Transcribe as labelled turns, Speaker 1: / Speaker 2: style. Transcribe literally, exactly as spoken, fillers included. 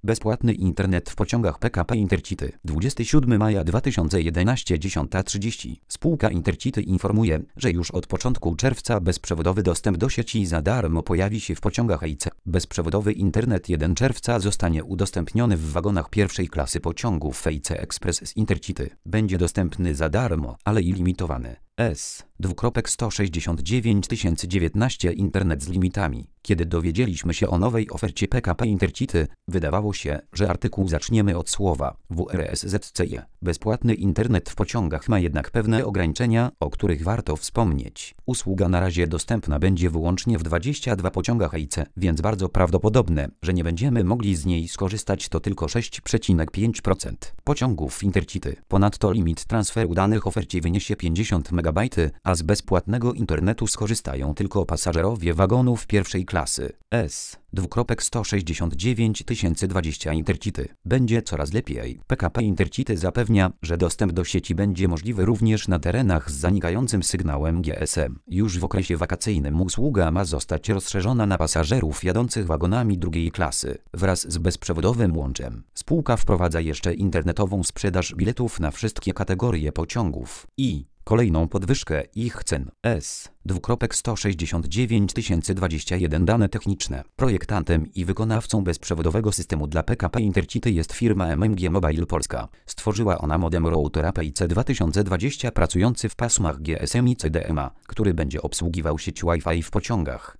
Speaker 1: Bezpłatny internet w pociągach P K P Intercity. dwudziestego siódmego maja dwa tysiące jedenastego, dziesiąta trzydzieści. Spółka Intercity informuje, że już od początku czerwca bezprzewodowy dostęp do sieci za darmo pojawi się w pociągach E I C. Bezprzewodowy internet pierwszego czerwca zostanie udostępniony w wagonach pierwszej klasy pociągów E I C Express z Intercity. Będzie dostępny za darmo, ale i limitowany. S. sto sześćdziesiąt dziewięć tysięcy dziewiętnaście Internet z limitami. Kiedy dowiedzieliśmy się o nowej ofercie P K P Intercity, wydawało się, że artykuł zaczniemy od słowa W R S Z C E. Bezpłatny internet w pociągach ma jednak pewne ograniczenia, o których warto wspomnieć. Usługa na razie dostępna będzie wyłącznie w dwudziestu dwóch pociągach E I C, więc bardzo prawdopodobne, że nie będziemy mogli z niej skorzystać to tylko sześć przecinek pięć procent pociągów Intercity. Ponadto limit transferu danych ofercie wyniesie pięćdziesiąt megabajtów, a z bezpłatnego internetu skorzystają tylko pasażerowie wagonów pierwszej klasy. S. sto sześćdziesiąt dziewięć tysięcy dwadzieścia Intercity. Będzie coraz lepiej. P K P Intercity zapewnia, że dostęp do sieci będzie możliwy również na terenach z zanikającym sygnałem G S M. Już w okresie wakacyjnym usługa ma zostać rozszerzona na pasażerów jadących wagonami drugiej klasy. Wraz z bezprzewodowym łączem spółka wprowadza jeszcze internetową sprzedaż biletów na wszystkie kategorie pociągów i kolejną podwyżkę ich cen. S. sto sześćdziesiąt dziewięć tysięcy dwadzieścia jeden Dane techniczne. Projektantem i wykonawcą bezprzewodowego systemu dla P K P Intercity jest firma M M G Mobile Polska. Stworzyła ona modem routera P I C dwa tysiące dwadzieścia pracujący w pasmach G S M i C D M A, który będzie obsługiwał sieć Wi-Fi w pociągach.